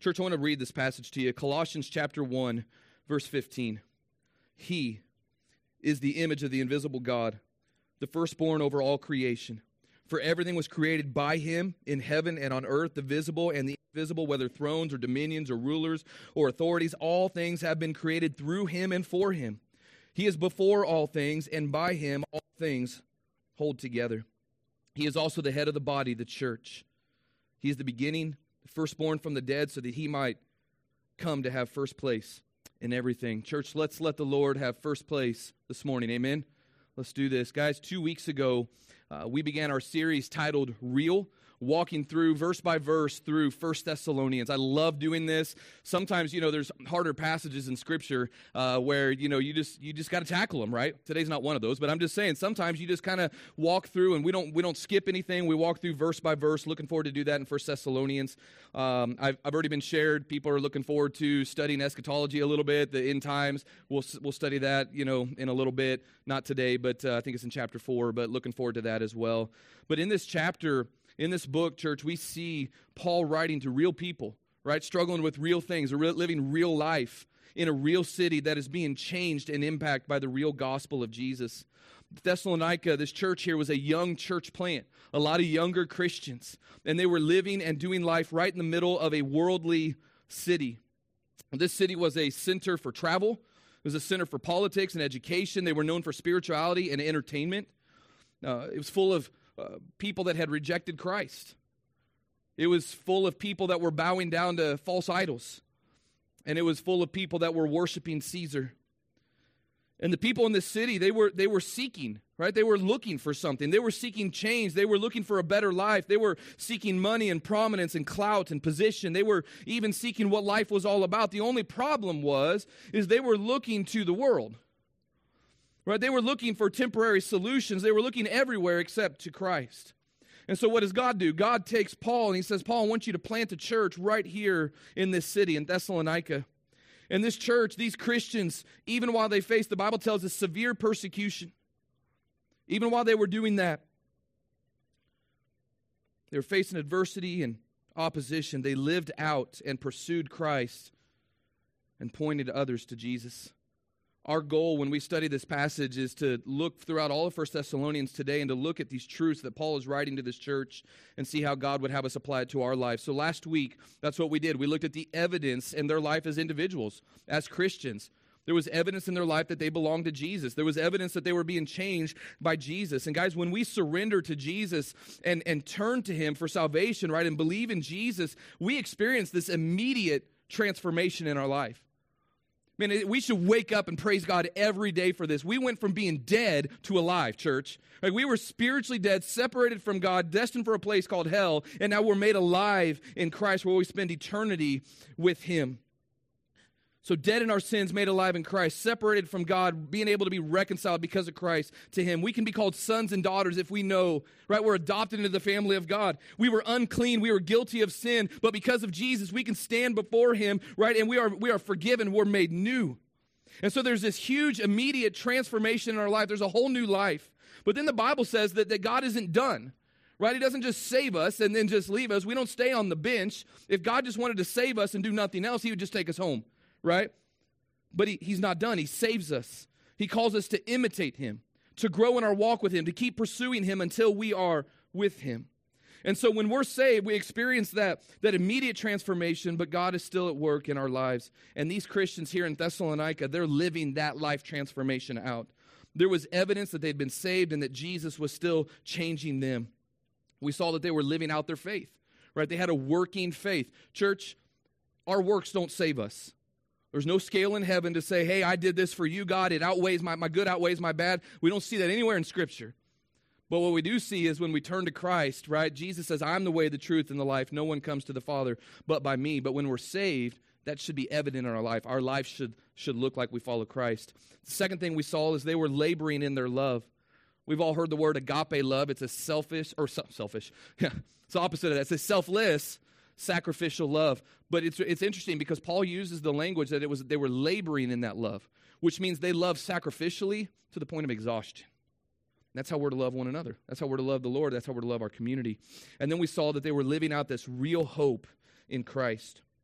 Church, I want to read this passage to you. Colossians chapter 1, verse 15. He is the image of the invisible God, the firstborn over all creation. For everything was created by him in heaven and on earth, the visible and the invisible, whether thrones or dominions or rulers or authorities. All things have been created through him and for him. He is before all things, and by him all things hold together. He is also the head of the body, the church. He is the beginning, the firstborn from the dead, so that he might come to have first place in everything. Church, let's let the Lord have first place this morning. Amen? Let's do this. Guys, 2 weeks ago, we began our series titled Real, walking through verse by verse through 1 Thessalonians. I love doing this. Sometimes, there's harder passages in Scripture where, you just got to tackle them, right? Today's not one of those, but I'm just saying sometimes you just kind of walk through and we don't skip anything. We walk through verse by verse. Looking forward to do that in 1 Thessalonians. I've already been shared. People are looking forward to studying eschatology a little bit, the end times. We'll study that, in a little bit. Not today, but I think it's in chapter 4, but looking forward to that as well. But in this chapter, in this book, church, we see Paul writing to real people, right? Struggling with real things, living real life in a real city that is being changed and impacted by the real gospel of Jesus. Thessalonica, this church here, was a young church plant, a lot of younger Christians, and they were living and doing life right in the middle of a worldly city. This city was a center for travel. It was a center for politics and education. They were known for spirituality and entertainment. It was full of people that had rejected Christ. It was full of people that were bowing down to false idols. And it was full of people that were worshiping Caesar. And the people in this city, they were seeking, right? They were looking for something. They were seeking change. They were looking for a better life. They were seeking money and prominence and clout and position. They were even seeking what life was all about. The only problem is they were looking to the world. Right? They were looking for temporary solutions. They were looking everywhere except to Christ. And so what does God do? God takes Paul and he says, Paul, I want you to plant a church right here in this city, in Thessalonica. And this church, these Christians, even while they faced, the Bible tells us, severe persecution, even while they were doing that, they were facing adversity and opposition. They lived out and pursued Christ and pointed others to Jesus. Our goal when we study this passage is to look throughout all of 1 Thessalonians today and to look at these truths that Paul is writing to this church and see how God would have us apply it to our life. So last week, that's what we did. We looked at the evidence in their life as individuals, as Christians. There was evidence in their life that they belonged to Jesus. There was evidence that they were being changed by Jesus. And guys, when we surrender to Jesus and turn to him for salvation, right, and believe in Jesus, we experience this immediate transformation in our life. Man, we should wake up and praise God every day for this. We went from being dead to alive, church. Like, we were spiritually dead, separated from God, destined for a place called hell, and now we're made alive in Christ where we spend eternity with him. So dead in our sins, made alive in Christ, separated from God, being able to be reconciled because of Christ to him. We can be called sons and daughters if we know, right? We're adopted into the family of God. We were unclean. We were guilty of sin. But because of Jesus, we can stand before him, right? And we are forgiven. We're made new. And so there's this huge immediate transformation in our life. There's a whole new life. But then the Bible says that God isn't done. Right? He doesn't just save us and then just leave us. We don't stay on the bench. If God just wanted to save us and do nothing else, he would just take us home. Right? But he's not done. He saves us. He calls us to imitate him, to grow in our walk with him, to keep pursuing him until we are with him. And so when we're saved, we experience that immediate transformation, but God is still at work in our lives. And these Christians here in Thessalonica, they're living that life transformation out. There was evidence that they'd been saved and that Jesus was still changing them. We saw that they were living out their faith, right? They had a working faith. Church, our works don't save us. There's no scale in heaven to say, hey, I did this for you, God. It outweighs my good outweighs my bad. We don't see that anywhere in Scripture. But what we do see is when we turn to Christ, right? Jesus says, I'm the way, the truth, and the life. No one comes to the Father but by me. But when we're saved, that should be evident in our life. Our life should look like we follow Christ. The second thing we saw is they were laboring in their love. We've all heard the word agape love. It's a selfish. Yeah, it's the opposite of that. It's a selfless, sacrificial love. But it's interesting because Paul uses the language that they were laboring in that love, which means they love sacrificially to the point of exhaustion. That's how we're to love one another. That's how we're to love the Lord. That's how we're to love our community. And then we saw that they were living out this real hope in Christ.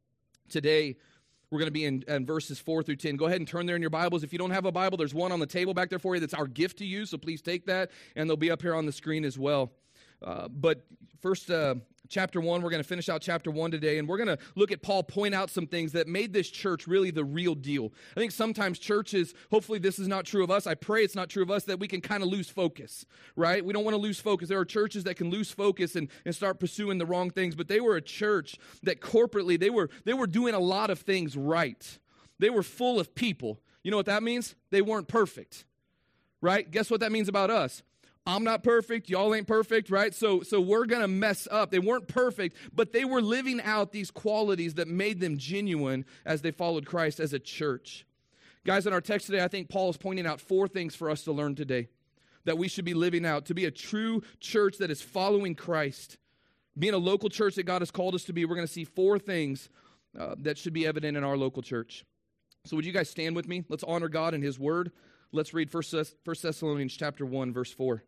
Today, we're going to be in verses 4 through 10. Go ahead and turn there in your Bibles. If you don't have a Bible, there's one on the table back there for you that's our gift to you, so please take that, and they'll be up here on the screen as well. But first, chapter 1, we're going to finish out chapter 1 today, and we're going to look at Paul point out some things that made this church really the real deal. I think sometimes churches, hopefully this is not true of us, I pray it's not true of us, that we can kind of lose focus, right? We don't want to lose focus. There are churches that can lose focus and start pursuing the wrong things, but they were a church that corporately, they were doing a lot of things right. They were full of people. You know what that means? They weren't perfect, right? Guess what that means about us? I'm not perfect. Y'all ain't perfect, right? So we're going to mess up. They weren't perfect, but they were living out these qualities that made them genuine as they followed Christ as a church. Guys, in our text today, I think Paul is pointing out 4 things for us to learn today that we should be living out to be a true church that is following Christ. Being a local church that God has called us to be, we're going to see 4 things that should be evident in our local church. So would you guys stand with me? Let's honor God and His Word. Let's read 1 Thessalonians chapter 1, verse 4.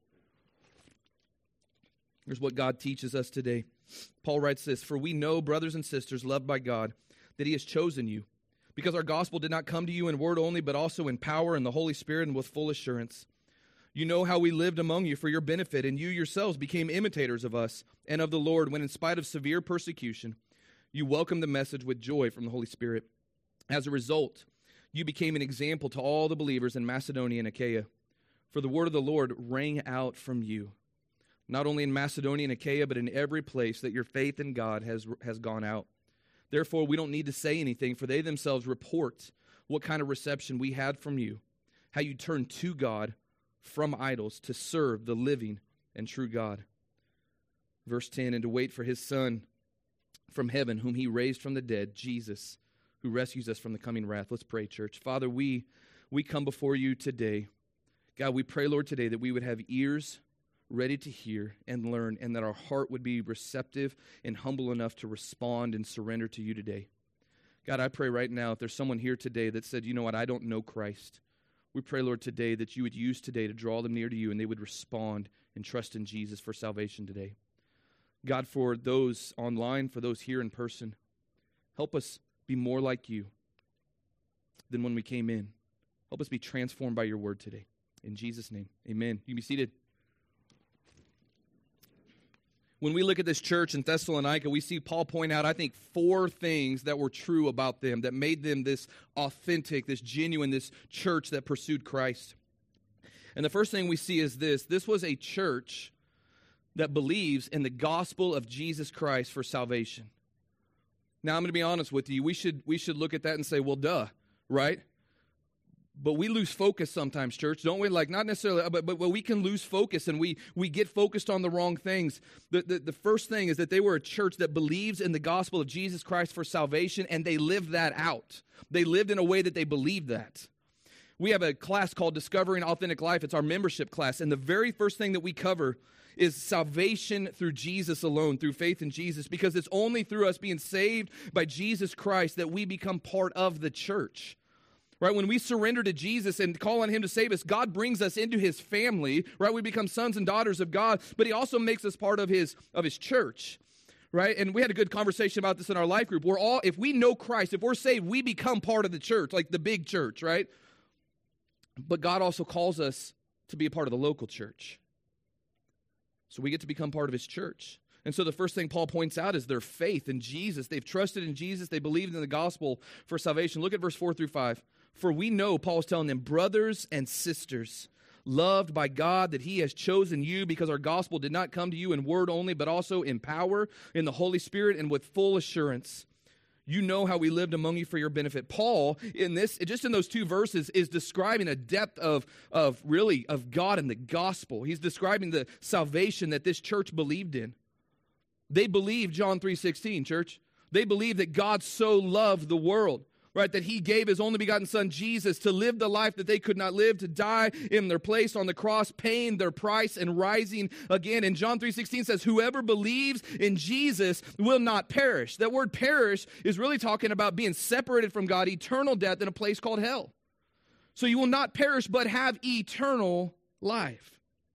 Here's what God teaches us today. Paul writes this, "For we know, brothers and sisters, loved by God, that He has chosen you, because our gospel did not come to you in word only, but also in power and the Holy Spirit and with full assurance. You know how we lived among you for your benefit, and you yourselves became imitators of us and of the Lord, when in spite of severe persecution, you welcomed the message with joy from the Holy Spirit. As a result, you became an example to all the believers in Macedonia and Achaia. For the word of the Lord rang out from you, not only in Macedonia and Achaia, but in every place that your faith in God has gone out. Therefore, we don't need to say anything, for they themselves report what kind of reception we had from you, how you turned to God from idols to serve the living and true God." Verse 10, "And to wait for His Son from heaven, whom He raised from the dead, Jesus, who rescues us from the coming wrath." Let's pray, church. Father, we come before you today. God, we pray, Lord, today that we would have ears ready to hear and learn, and that our heart would be receptive and humble enough to respond and surrender to you today. God, I pray right now, if there's someone here today that said, you know what, I don't know Christ, we pray, Lord, today that you would use today to draw them near to you, and they would respond and trust in Jesus for salvation today. God, for those online, for those here in person, help us be more like you than when we came in. Help us be transformed by your word today. In Jesus' name, amen. You can be seated. When we look at this church in Thessalonica, we see Paul point out, I think, 4 things that were true about them, that made them this authentic, this genuine, this church that pursued Christ. And the first thing we see is this. This was a church that believes in the gospel of Jesus Christ for salvation. Now, I'm going to be honest with you. We should look at that and say, well, duh, right? But we lose focus sometimes, church, don't we? Like, not necessarily, but we can lose focus, and we get focused on the wrong things. The first thing is that they were a church that believes in the gospel of Jesus Christ for salvation, and they lived that out. They lived in a way that they believed that. We have a class called Discovering Authentic Life. It's our membership class, and the very first thing that we cover is salvation through Jesus alone, through faith in Jesus, because it's only through us being saved by Jesus Christ that we become part of the church. Right, when we surrender to Jesus and call on Him to save us, God brings us into His family, right? We become sons and daughters of God, but He also makes us part of His church, right? And we had a good conversation about this in our life group. If we know Christ, if we're saved, we become part of the church, like the big church, right? But God also calls us to be a part of the local church. So we get to become part of His church. And so the first thing Paul points out is their faith in Jesus. They've trusted in Jesus. They believed in the gospel for salvation. Look at verse 4 through 5. "For we know," Paul's telling them, "brothers and sisters, loved by God, that He has chosen you, because our gospel did not come to you in word only, but also in power, in the Holy Spirit, and with full assurance. You know how we lived among you for your benefit." Paul, just in those 2 verses, is describing a depth of God and the gospel. He's describing the salvation that this church believed in. They believed John 3:16, church. They believed that God so loved the world, right, that He gave His only begotten Son, Jesus, to live the life that they could not live, to die in their place on the cross, paying their price and rising again. And John 3:16 says, "Whoever believes in Jesus will not perish." That word perish is really talking about being separated from God, eternal death in a place called hell. So you will not perish, but have eternal life.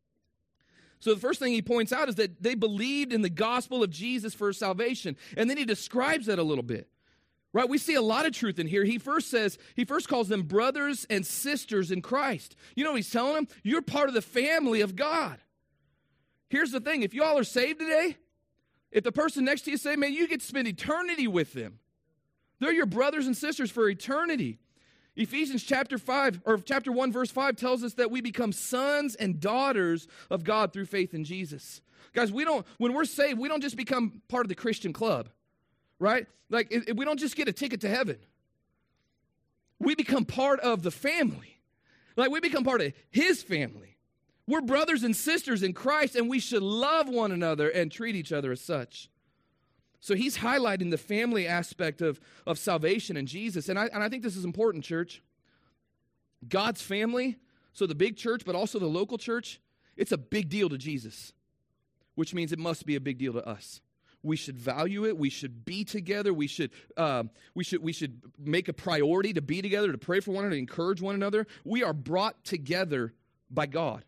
So the first thing he points out is that they believed in the gospel of Jesus for salvation. And then he describes that a little bit. Right? We see a lot of truth in here. He first calls them brothers and sisters in Christ. You know what he's telling them? You're part of the family of God. Here's the thing. If you all are saved today, if the person next to you say, man, you get to spend eternity with them. They're your brothers and sisters for eternity. Ephesians chapter 1, verse 5 tells us that we become sons and daughters of God through faith in Jesus. Guys, when we're saved, we don't just become part of the Christian club, right? Like, we don't just get a ticket to heaven. We become part of the family. Like, we become part of his family. We're brothers and sisters in Christ, and we should love one another and treat each other as such. So he's highlighting the family aspect of salvation in Jesus. And I think this is important, church. God's family, so the big church, but also the local church, it's a big deal to Jesus, which means it must be a big deal to us. We should value it. We should be together. We should make a priority to be together, to pray for one another, to encourage one another. We are brought together by God.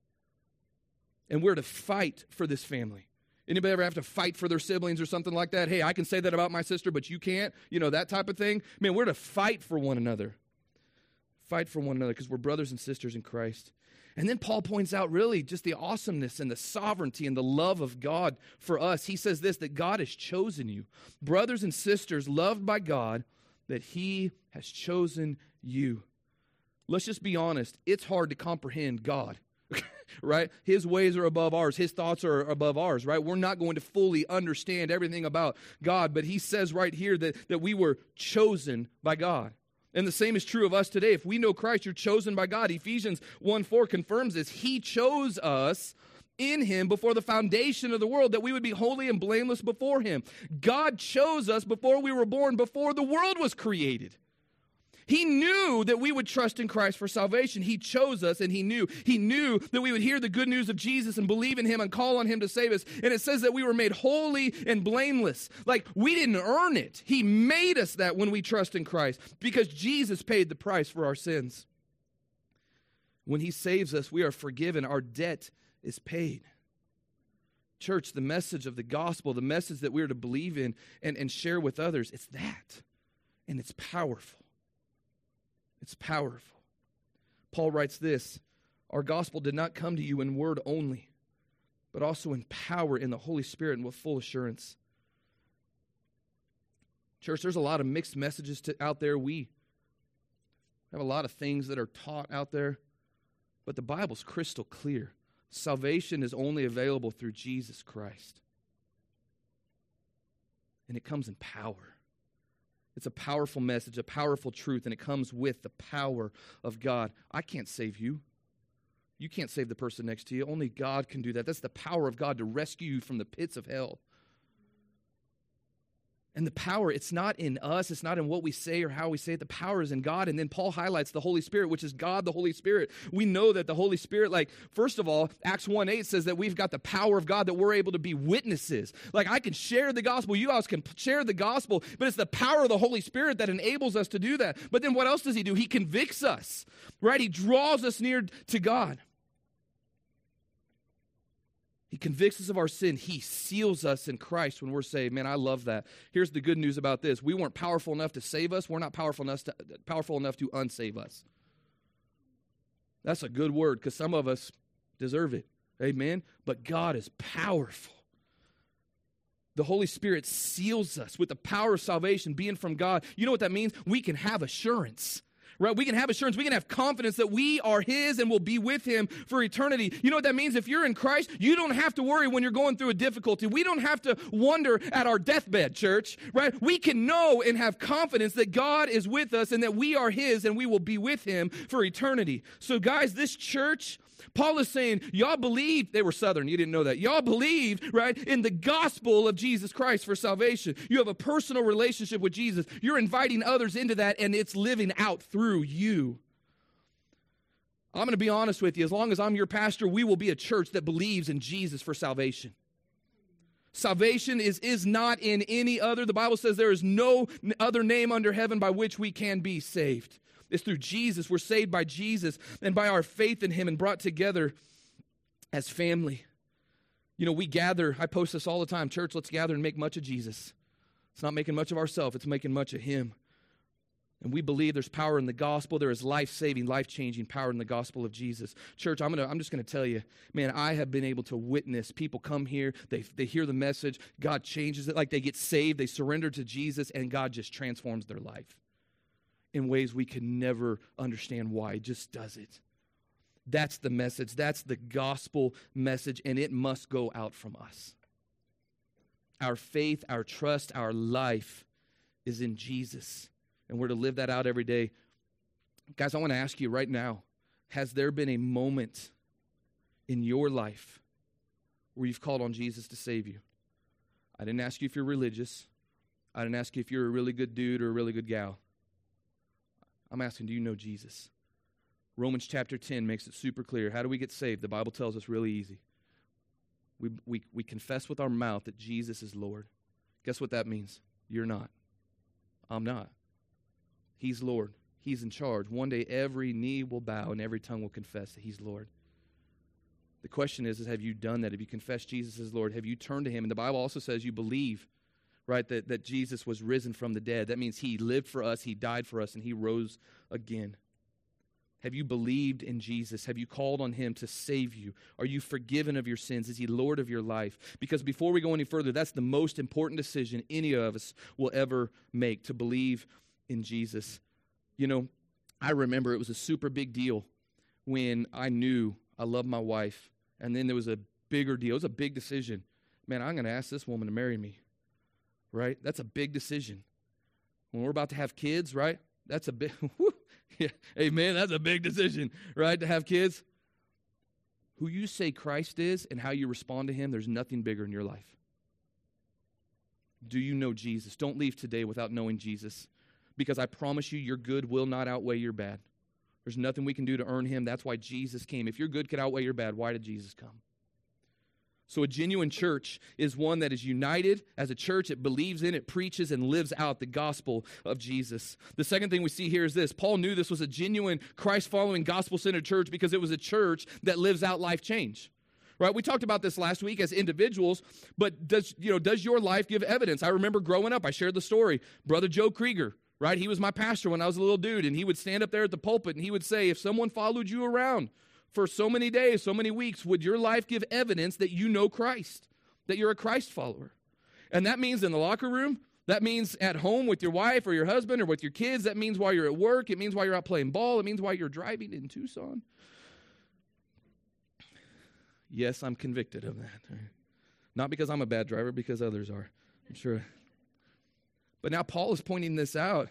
And we're to fight for this family. Anybody ever have to fight for their siblings or something like that? Hey, I can say that about my sister, but you can't. You know, that type of thing. Man, we're to fight for one another. Fight for one another because we're brothers and sisters in Christ. And then Paul points out really just the awesomeness and the sovereignty and the love of God for us. He says this, that God has chosen you. Brothers and sisters loved by God, that he has chosen you. Let's just be honest. It's hard to comprehend God. Right? His ways are above ours. His thoughts are above ours, right? We're not going to fully understand everything about God, but he says right here that we were chosen by God. And the same is true of us today. If we know Christ, you're chosen by God. Ephesians 1:4 confirms this. He chose us in him before the foundation of the world, that we would be holy and blameless before him. God chose us before we were born, before the world was created. He knew that we would trust in Christ for salvation. He chose us, and he knew that we would hear the good news of Jesus and believe in him and call on him to save us. And it says that we were made holy and blameless. Like, we didn't earn it. He made us that when we trust in Christ, because Jesus paid the price for our sins. When he saves us, we are forgiven. Our debt is paid. Church, the message of the gospel, the message that we're to believe in and share with others, it's that. And it's powerful. It's powerful. Paul writes this, our gospel did not come to you in word only, but also in power in the Holy Spirit and with full assurance. Church, there's a lot of mixed messages out there. We have a lot of things that are taught out there, but the Bible's crystal clear. Salvation is only available through Jesus Christ. And it comes in power. It's a powerful message, a powerful truth, and it comes with the power of God. I can't save you. You can't save the person next to you. Only God can do that. That's the power of God to rescue you from the pits of hell. And the power, it's not in us. It's not in what we say or how we say it. The power is in God. And then Paul highlights the Holy Spirit, which is God, the Holy Spirit. We know that the Holy Spirit, like, first of all, Acts 1:8 says that we've got the power of God, that we're able to be witnesses. Like, I can share the gospel. You guys can share the gospel. But it's the power of the Holy Spirit that enables us to do that. But then what else does he do? He convicts us, right? He draws us near to God. He convicts us of our sin. He seals us in Christ when we're saved. Man, I love that. Here's the good news about this. We weren't powerful enough to save us. We're not powerful enough to unsave us. That's a good word, because some of us deserve it. Amen? But God is powerful. The Holy Spirit seals us with the power of salvation being from God. You know what that means? We can have assurance. Right? We can have assurance. We can have confidence that we are his and will be with him for eternity. You know what that means? If you're in Christ, you don't have to worry when you're going through a difficulty. We don't have to wonder at our deathbed, church. Right? We can know and have confidence that God is with us and that we are his and we will be with him for eternity. So guys, this church, Paul is saying, y'all believe, they were Southern, you didn't know that. Y'all believe, right, in the gospel of Jesus Christ for salvation. You have a personal relationship with Jesus. You're inviting others into that, and it's living out through you. I'm going to be honest with you. As long as I'm your pastor, we will be a church that believes in Jesus for salvation. Salvation is not in any other. The Bible says there is no other name under heaven by which we can be saved. It's through Jesus. We're saved by Jesus and by our faith in him and brought together as family. You know, we gather. I post this all the time. Church, let's gather and make much of Jesus. It's not making much of ourselves. It's making much of him. And we believe there's power in the gospel. There is life-saving, life-changing power in the gospel of Jesus. Church, I'm just going to tell you, man, I have been able to witness people come here, they hear the message, God changes it, like they get saved, they surrender to Jesus, and God just transforms their life in ways we could never understand why. He just does it. That's the message. That's the gospel message, and it must go out from us. Our faith, our trust, our life is in Jesus. And we're to live that out every day. Guys, I want to ask you right now, has there been a moment in your life where you've called on Jesus to save you? I didn't ask you if you're religious. I didn't ask you if you're a really good dude or a really good gal. I'm asking, do you know Jesus? Romans chapter 10 makes it super clear. How do we get saved? The Bible tells us really easy. We confess with our mouth that Jesus is Lord. Guess what that means? You're not. I'm not. He's Lord. He's in charge. One day every knee will bow and every tongue will confess that he's Lord. The question is have you done that? Have you confessed Jesus as Lord? Have you turned to him? And the Bible also says you believe, right, that Jesus was risen from the dead. That means he lived for us, he died for us, and he rose again. Have you believed in Jesus? Have you called on him to save you? Are you forgiven of your sins? Is he Lord of your life? Because before we go any further, that's the most important decision any of us will ever make, to believe in Jesus. You know, I remember it was a super big deal when I knew I loved my wife, and then there was a bigger deal. It was a big decision. Man, I'm going to ask this woman to marry me, right? That's a big decision. When we're about to have kids, right? That's a big, yeah, amen, that's a big decision, right, to have kids. Who you say Christ is and how you respond to him, there's nothing bigger in your life. Do you know Jesus? Don't leave today without knowing Jesus. Because I promise you, your good will not outweigh your bad. There's nothing we can do to earn him. That's why Jesus came. If your good could outweigh your bad, why did Jesus come? So a genuine church is one that is united as a church. It believes in, it preaches, and lives out the gospel of Jesus. The second thing we see here is this. Paul knew this was a genuine Christ-following, gospel-centered church because it was a church that lives out life change. Right? We talked about this last week as individuals, but does your life give evidence? I remember growing up, I shared the story. Brother Joe Krieger, right? He was my pastor when I was a little dude, and he would stand up there at the pulpit, and he would say, if someone followed you around for so many days, so many weeks, would your life give evidence that you know Christ, that you're a Christ follower? And that means in the locker room, that means at home with your wife or your husband or with your kids, that means while you're at work, it means while you're out playing ball, it means while you're driving in Tucson. Yes, I'm convicted of that. Not because I'm a bad driver, because others are, I'm sure. But now Paul is pointing this out.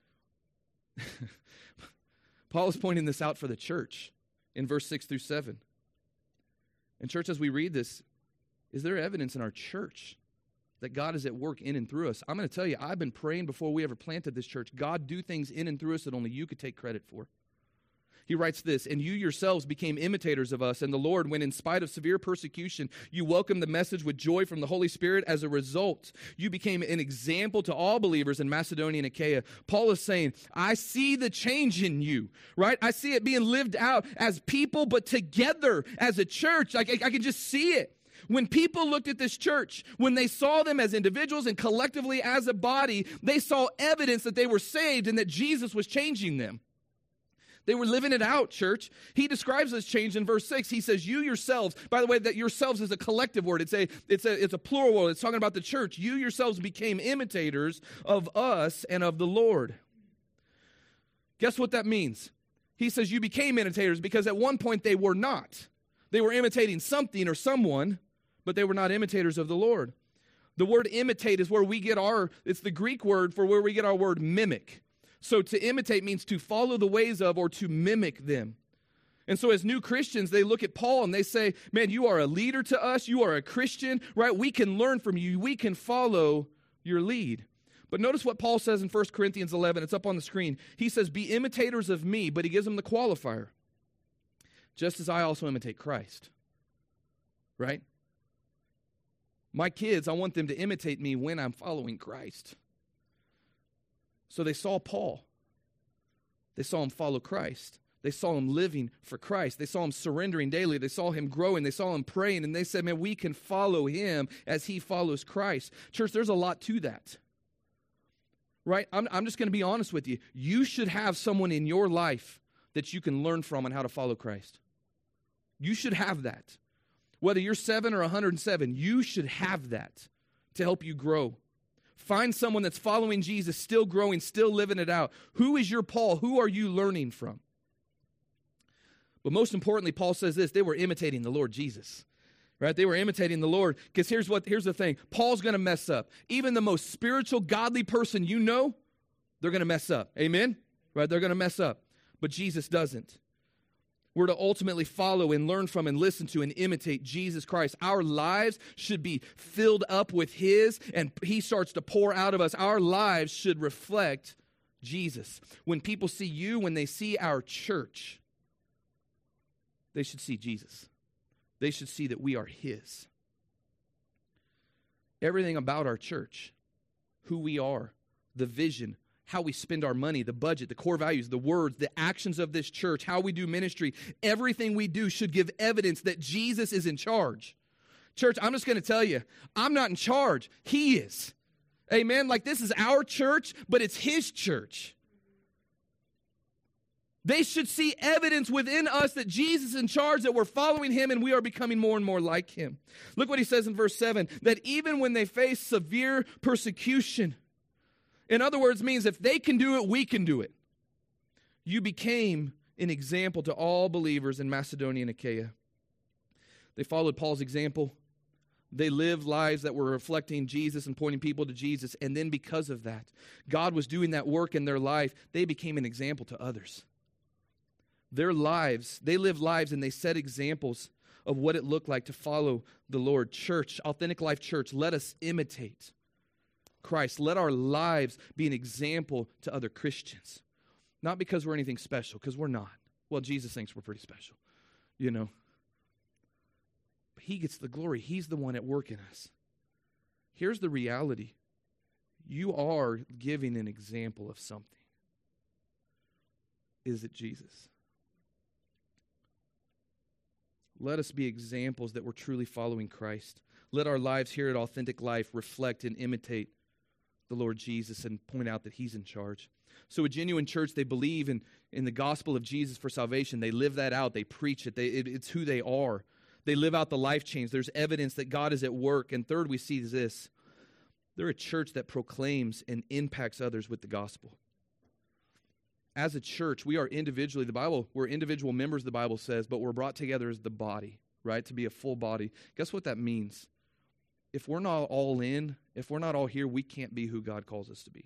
Paul is pointing this out for the church in verse 6 through 7. And church, as we read this, is there evidence in our church that God is at work in and through us? I'm going to tell you, I've been praying before we ever planted this church. God, do things in and through us that only you could take credit for. He writes this, and you yourselves became imitators of us and the Lord when in spite of severe persecution, you welcomed the message with joy from the Holy Spirit. As a result, you became an example to all believers in Macedonia and Achaia. Paul is saying, I see the change in you, right? I see it being lived out as people, but together as a church. I can just see it. When people looked at this church, when they saw them as individuals and collectively as a body, they saw evidence that they were saved and that Jesus was changing them. They were living it out, church. He describes this change in verse 6. He says, you yourselves, by the way, that yourselves is a collective word. It's a plural word. It's talking about the church. You yourselves became imitators of us and of the Lord. Guess what that means? He says you became imitators because at one point they were not. They were imitating something or someone, but they were not imitators of the Lord. The word imitate is where we get it's the Greek word for where we get our word mimic. So to imitate means to follow the ways of or to mimic them. And so as new Christians, they look at Paul and they say, man, you are a leader to us. You are a Christian, right? We can learn from you. We can follow your lead. But notice what Paul says in 1 Corinthians 11. It's up on the screen. He says, be imitators of me, but he gives them the qualifier. Just as I also imitate Christ. Right? My kids, I want them to imitate me when I'm following Christ. So they saw Paul. They saw him follow Christ. They saw him living for Christ. They saw him surrendering daily. They saw him growing. They saw him praying. And they said, man, we can follow him as he follows Christ. Church, there's a lot to that. right? I'm just going to be honest with you. You should have someone in your life that you can learn from on how to follow Christ. You should have that. Whether you're 7 or 107, you should have that to help you grow. Find someone that's following Jesus, still growing, still living it out. Who is your Paul? Who are you learning from? But most importantly, Paul says this, they were imitating the Lord Jesus. Right? They were imitating the Lord. Because here's the thing. Paul's going to mess up. Even the most spiritual, godly person you know, they're going to mess up. Amen? Right? They're going to mess up. But Jesus doesn't. We're to ultimately follow and learn from and listen to and imitate Jesus Christ. Our lives should be filled up with His, and He starts to pour out of us. Our lives should reflect Jesus. When people see you, when they see our church, they should see Jesus. They should see that we are His. Everything about our church, who we are, the vision, how we spend our money, the budget, the core values, the words, the actions of this church, how we do ministry, everything we do should give evidence that Jesus is in charge. Church, I'm just going to tell you, I'm not in charge. He is. Amen? Like, this is our church, but it's His church. They should see evidence within us that Jesus is in charge, that we're following Him and we are becoming more and more like Him. Look what he says in verse 7, that even when they face severe persecution, in other words, means if they can do it, we can do it. You became an example to all believers in Macedonia and Achaia. They followed Paul's example. They lived lives that were reflecting Jesus and pointing people to Jesus. And then because of that, God was doing that work in their life. They became an example to others. Their lives, they lived lives and they set examples of what it looked like to follow the Lord. Church, Authentic Life Church, let us imitate Christ. Let our lives be an example to other Christians. Not because we're anything special, because we're not. Well, Jesus thinks we're pretty special, you know. But He gets the glory. He's the one at work in us. Here's the reality. You are giving an example of something. Is it Jesus? Let us be examples that we're truly following Christ. Let our lives here at Authentic Life reflect and imitate the Lord Jesus and point out that He's in charge. So a genuine church, they believe in the gospel of Jesus for salvation. They live that out. They preach it. It's who they are. They live out the life change. There's evidence that God is at work. And third, we see this. They're a church that proclaims and impacts others with the gospel. As a church, we are individually, we're individual members, the Bible says, but we're brought together as the body, right? To be a full body. Guess what that means? If we're not all in, if we're not all here, we can't be who God calls us to be.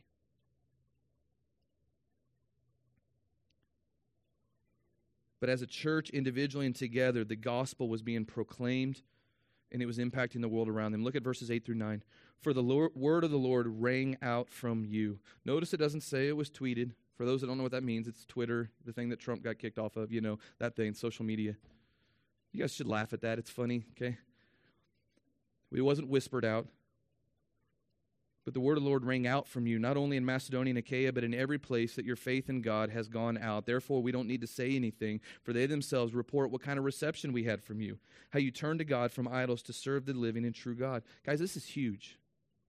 But as a church, individually and together, the gospel was being proclaimed and it was impacting the world around them. Look at verses 8 through 9. For the word of the Lord rang out from you. Notice it doesn't say it was tweeted. For those that don't know what that means, it's Twitter, the thing that Trump got kicked off of, you know, that thing, social media. You guys should laugh at that. It's funny, okay? It wasn't whispered out. But the word of the Lord rang out from you, not only in Macedonia and Achaia, but in every place that your faith in God has gone out. Therefore, we don't need to say anything, for they themselves report what kind of reception we had from you, how you turned to God from idols to serve the living and true God. Guys, this is huge.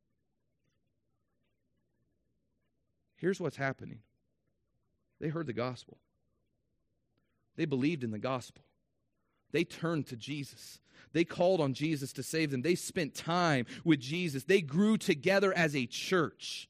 Here's what's happening. They heard the gospel. They believed in the gospel. They turned to Jesus. They called on Jesus to save them. They spent time with Jesus. They grew together as a church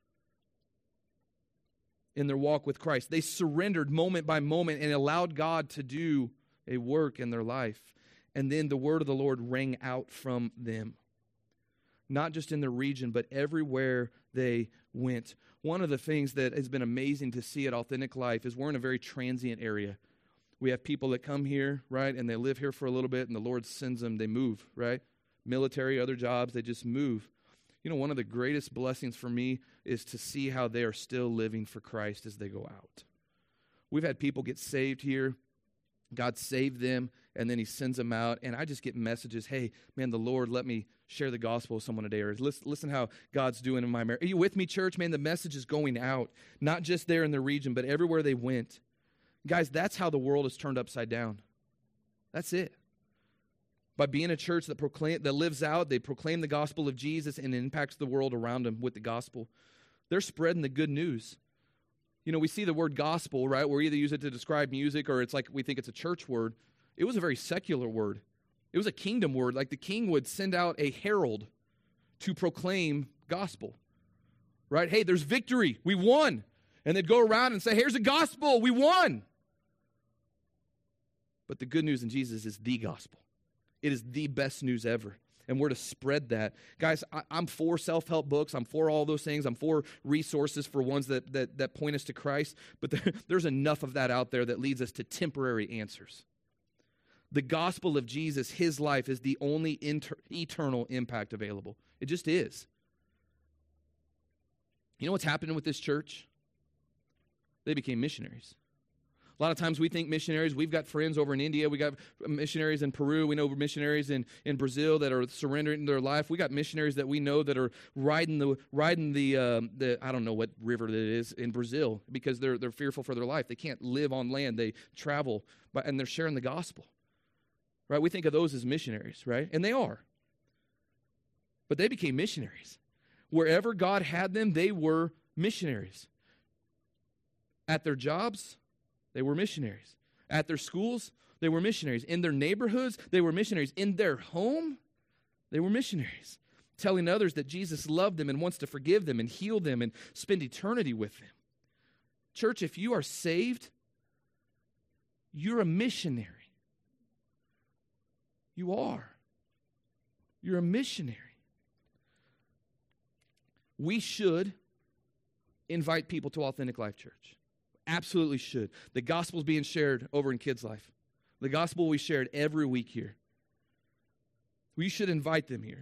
in their walk with Christ. They surrendered moment by moment and allowed God to do a work in their life. And then the word of the Lord rang out from them. Not just in the region, but everywhere they went. One of the things that has been amazing to see at Authentic Life is we're in a very transient area. We have people that come here, right, and they live here for a little bit, and the Lord sends them, they move, right? Military, other jobs, they just move. You know, one of the greatest blessings for me is to see how they are still living for Christ as they go out. We've had people get saved here. God saved them, and then He sends them out, and I just get messages, hey, man, the Lord let me share the gospel with someone today, or listen how God's doing in my marriage. Are you with me, church? Man, the message is going out, not just there in the region, but everywhere they went. Guys, that's how the world is turned upside down. That's it. By being a church that lives out, they proclaim the gospel of Jesus and impacts the world around them with the gospel. They're spreading the good news. You know, we see the word gospel, right? We either use it to describe music or it's like we think it's a church word. It was a very secular word. It was a kingdom word. Like the king would send out a herald to proclaim gospel, right? Hey, there's victory. We won. And they'd go around and say, here's a gospel. We won. But the good news in Jesus is the gospel. It is the best news ever. And we're to spread that. Guys, I'm for self-help books. I'm for all those things. I'm for resources for ones that point us to Christ. But there's enough of that out there that leads us to temporary answers. The gospel of Jesus, his life, is the only eternal impact available. It just is. You know what's happening with this church? They became missionaries. A lot of times we think missionaries, we've got friends over in India, we got missionaries in Peru, we know missionaries in Brazil that are surrendering their life. We got missionaries that we know that are riding the I don't know what river that is in Brazil because they're fearful for their life. They can't live on land. They travel, and they're sharing the gospel. Right? We think of those as missionaries, right? And they are. But they became missionaries. Wherever God had them, they were missionaries. At their jobs, they were missionaries. At their schools, they were missionaries. In their neighborhoods, they were missionaries. In their home, they were missionaries. Telling others that Jesus loved them and wants to forgive them and heal them and spend eternity with them. Church, if you are saved, you're a missionary. You are. You're a missionary. We should invite people to Authentic Life Church. Absolutely should. The gospel's being shared over in Kids Life. The gospel we shared every week here. We should invite them here.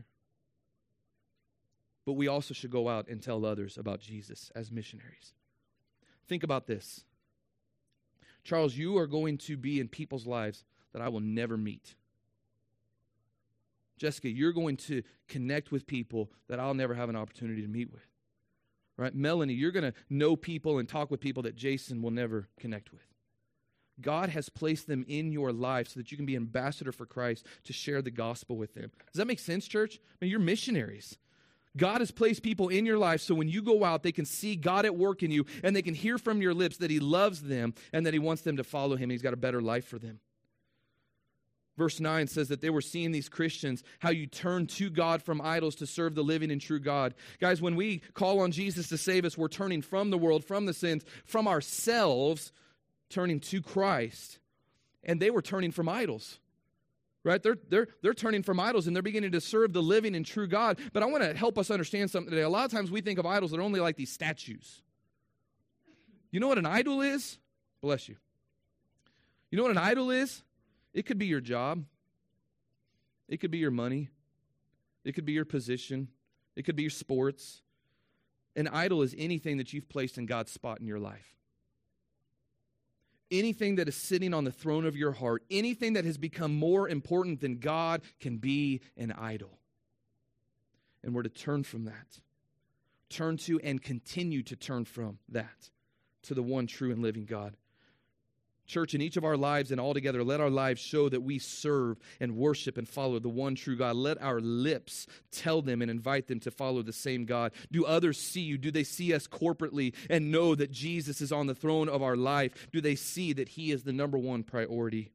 But we also should go out and tell others about Jesus as missionaries. Think about this. Charles, you are going to be in people's lives that I will never meet. Jessica, you're going to connect with people that I'll never have an opportunity to meet with. Right? Melanie, you're going to know people and talk with people that Jason will never connect with. God has placed them in your life so that you can be an ambassador for Christ to share the gospel with them. Does that make sense, church? I mean, you're missionaries. God has placed people in your life so when you go out, they can see God at work in you and they can hear from your lips that he loves them and that he wants them to follow him and he's got a better life for them. Verse 9 says that they were seeing these Christians, how you turn to God from idols to serve the living and true God. Guys, when we call on Jesus to save us, we're turning from the world, from the sins, from ourselves, turning to Christ. And they were turning from idols. Right? They're turning from idols and they're beginning to serve the living and true God. But I want to help us understand something today. A lot of times we think of idols that are only like these statues. You know what an idol is? Bless you. You know what an idol is? It could be your job. It could be your money. It could be your position. It could be your sports. An idol is anything that you've placed in God's spot in your life. Anything that is sitting on the throne of your heart, anything that has become more important than God can be an idol. And we're to turn from that. Turn to and continue to turn from that to the one true and living God. Church, in each of our lives and all together, let our lives show that we serve and worship and follow the one true God. Let our lips tell them and invite them to follow the same God. Do others see you? Do they see us corporately and know that Jesus is on the throne of our life? Do they see that he is the number one priority?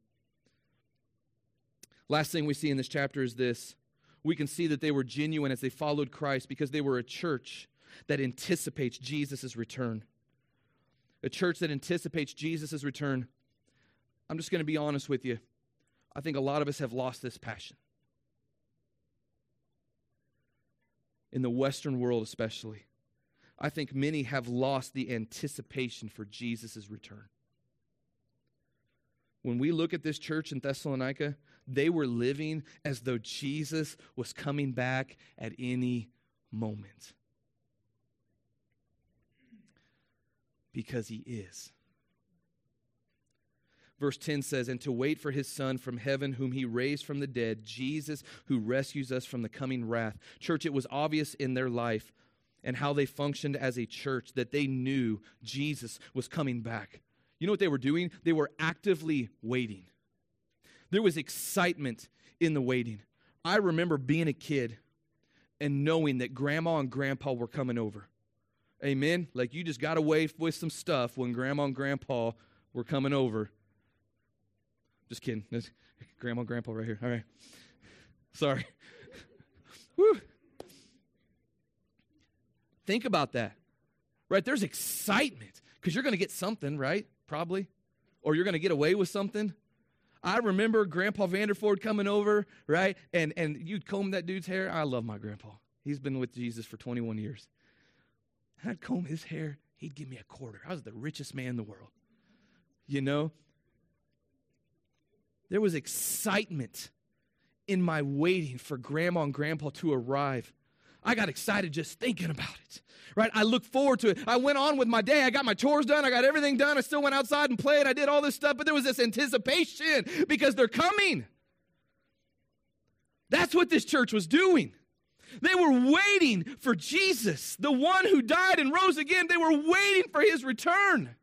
Last thing we see in this chapter is this. We can see that they were genuine as they followed Christ because they were a church that anticipates Jesus' return. A church that anticipates Jesus' return. I'm just going to be honest with you. I think a lot of us have lost this passion. In the Western world especially. I think many have lost the anticipation for Jesus' return. When we look at this church in Thessalonica, they were living as though Jesus was coming back at any moment. Because he is. Verse 10 says, and to wait for his Son from heaven, whom he raised from the dead, Jesus, who rescues us from the coming wrath. Church, it was obvious in their life and how they functioned as a church that they knew Jesus was coming back. You know what they were doing? They were actively waiting. There was excitement in the waiting. I remember being a kid and knowing that Grandma and Grandpa were coming over. Amen? Like you just got away with some stuff when Grandma and Grandpa were coming over. Just kidding. There's Grandma and Grandpa right here. All right. Sorry. Woo. Think about that. Right? There's excitement because you're going to get something, right? Probably. Or you're going to get away with something. I remember Grandpa Vanderford coming over, right? And you'd comb that dude's hair. I love my grandpa. He's been with Jesus for 21 years. I'd comb his hair. He'd give me a quarter. I was the richest man in the world. You know? There was excitement in my waiting for Grandma and Grandpa to arrive. I got excited just thinking about it, right? I look forward to it. I went on with my day. I got my chores done. I got everything done. I still went outside and played. I did all this stuff, but there was this anticipation because they're coming. That's what this church was doing. They were waiting for Jesus, the one who died and rose again. They were waiting for his return.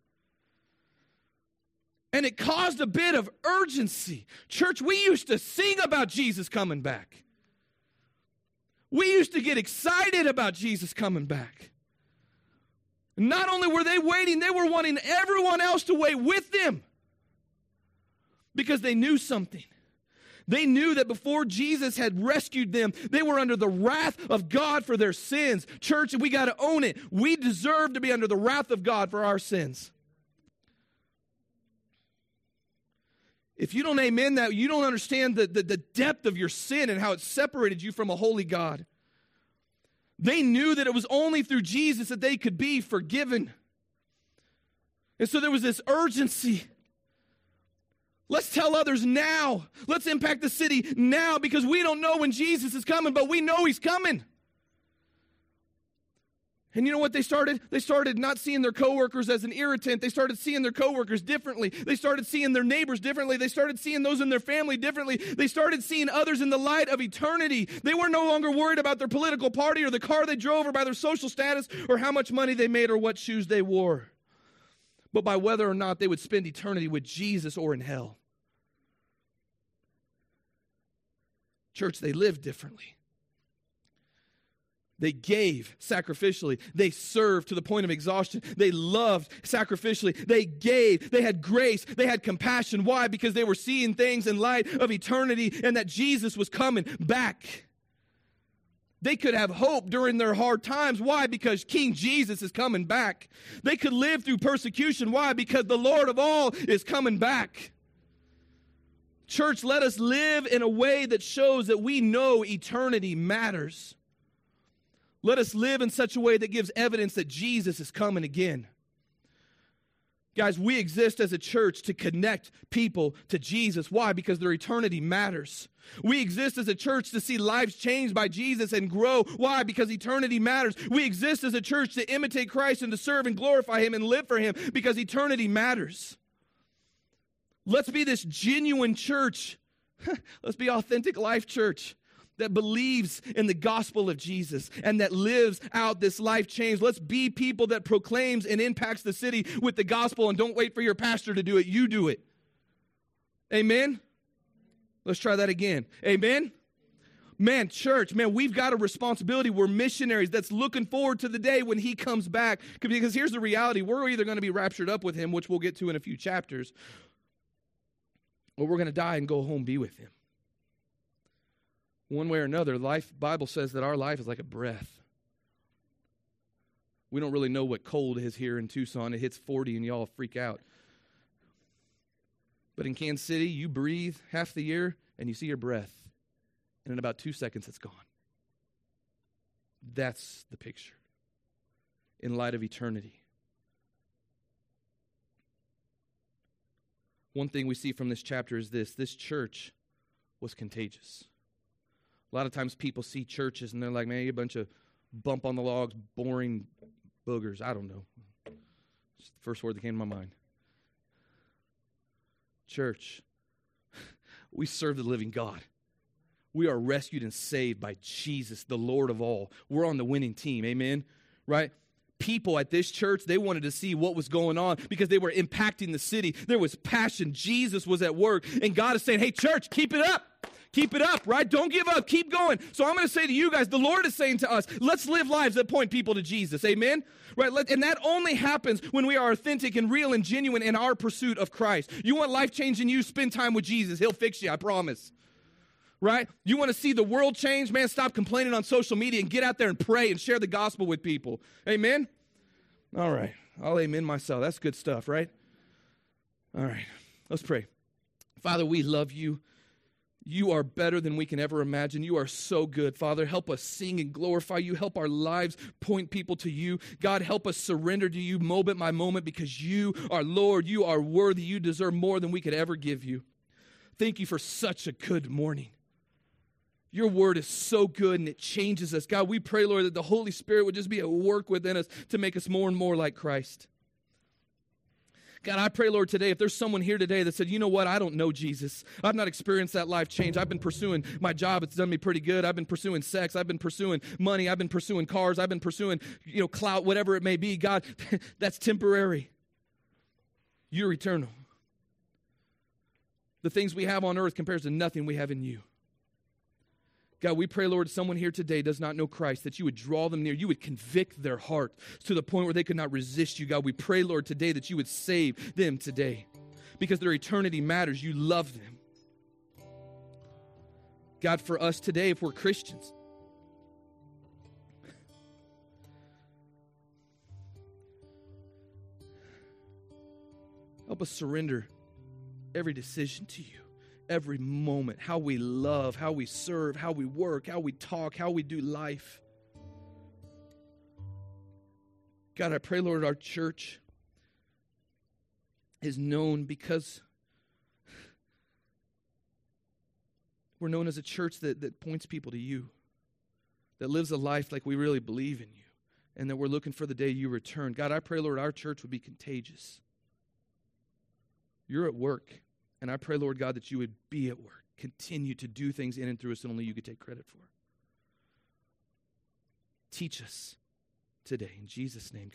And it caused a bit of urgency. Church, we used to sing about Jesus coming back. We used to get excited about Jesus coming back. Not only were they waiting, they were wanting everyone else to wait with them because they knew something. They knew that before Jesus had rescued them, they were under the wrath of God for their sins. Church, we got to own it. We deserve to be under the wrath of God for our sins. If you don't amen that, you don't understand the depth of your sin and how it separated you from a holy God. They knew that it was only through Jesus that they could be forgiven. And so there was this urgency. Let's tell others now. Let's impact the city now because we don't know when Jesus is coming, but we know he's coming. And you know what they started? They started not seeing their coworkers as an irritant. They started seeing their coworkers differently. They started seeing their neighbors differently. They started seeing those in their family differently. They started seeing others in the light of eternity. They were no longer worried about their political party or the car they drove or by their social status or how much money they made or what shoes they wore, but by whether or not they would spend eternity with Jesus or in hell. Church, they lived differently. They gave sacrificially. They served to the point of exhaustion. They loved sacrificially. They gave. They had grace. They had compassion. Why? Because they were seeing things in light of eternity and that Jesus was coming back. They could have hope during their hard times. Why? Because King Jesus is coming back. They could live through persecution. Why? Because the Lord of all is coming back. Church, let us live in a way that shows that we know eternity matters. Let us live in such a way that gives evidence that Jesus is coming again. Guys, we exist as a church to connect people to Jesus. Why? Because their eternity matters. We exist as a church to see lives changed by Jesus and grow. Why? Because eternity matters. We exist as a church to imitate Christ and to serve and glorify him and live for him because eternity matters. Let's be this genuine church. Let's be Authentic Life Church that believes in the gospel of Jesus and that lives out this life change. Let's be people that proclaims and impacts the city with the gospel and don't wait for your pastor to do it. You do it. Amen? Let's try that again. Amen? Man, church, man, we've got a responsibility. We're missionaries that's looking forward to the day when he comes back. Because here's the reality. We're either going to be raptured up with him, which we'll get to in a few chapters, or we're going to die and go home be with him. One way or another, Bible says that our life is like a breath. We don't really know what cold is here in Tucson. It hits 40 and y'all freak out. But in Kansas City, you breathe half the year and you see your breath. And in about 2 seconds, it's gone. That's the picture in light of eternity. One thing we see from this chapter is this church was contagious. A lot of times people see churches and they're like, man, you're a bunch of bump on the logs, boring boogers. I don't know. It's the first word that came to my mind. Church, we serve the living God. We are rescued and saved by Jesus, the Lord of all. We're on the winning team, amen? Right? People at this church, they wanted to see what was going on because they were impacting the city. There was passion. Jesus was at work. And God is saying, hey, church, keep it up. Keep it up, right? Don't give up. Keep going. So I'm going to say to you guys, the Lord is saying to us, let's live lives that point people to Jesus. Amen? Right? And that only happens when we are authentic and real and genuine in our pursuit of Christ. You want life changing you? Spend time with Jesus. He'll fix you, I promise. Right? You want to see the world change? Man, stop complaining on social media and get out there and pray and share the gospel with people. Amen? All right. I'll amen myself. That's good stuff, right? All right. Let's pray. Father, we love you. You are better than we can ever imagine. You are so good. Father, help us sing and glorify you. Help our lives point people to you. God, help us surrender to you moment by moment because you are Lord. You are worthy. You deserve more than we could ever give you. Thank you for such a good morning. Your word is so good and it changes us. God, we pray, Lord, that the Holy Spirit would just be at work within us to make us more and more like Christ. God, I pray, Lord, today, if there's someone here today that said, you know what, I don't know Jesus. I've not experienced that life change. I've been pursuing my job. It's done me pretty good. I've been pursuing sex. I've been pursuing money. I've been pursuing cars. I've been pursuing, clout, whatever it may be. God, that's temporary. You're eternal. The things we have on earth compares to nothing we have in you. God, we pray, Lord, someone here today does not know Christ, that you would draw them near. You would convict their heart to the point where they could not resist you. God, we pray, Lord, today that you would save them today because their eternity matters. You love them. God, for us today, if we're Christians, help us surrender every decision to you. Every moment, how we love, how we serve, how we work, how we talk, how we do life. God, I pray, Lord, our church is known because we're known as a church that points people to you, that lives a life like we really believe in you, and that we're looking for the day you return. God, I pray, Lord, our church would be contagious. You're at work. And I pray, Lord God, that you would be at work, continue to do things in and through us that only you could take credit for. Teach us today, in Jesus' name.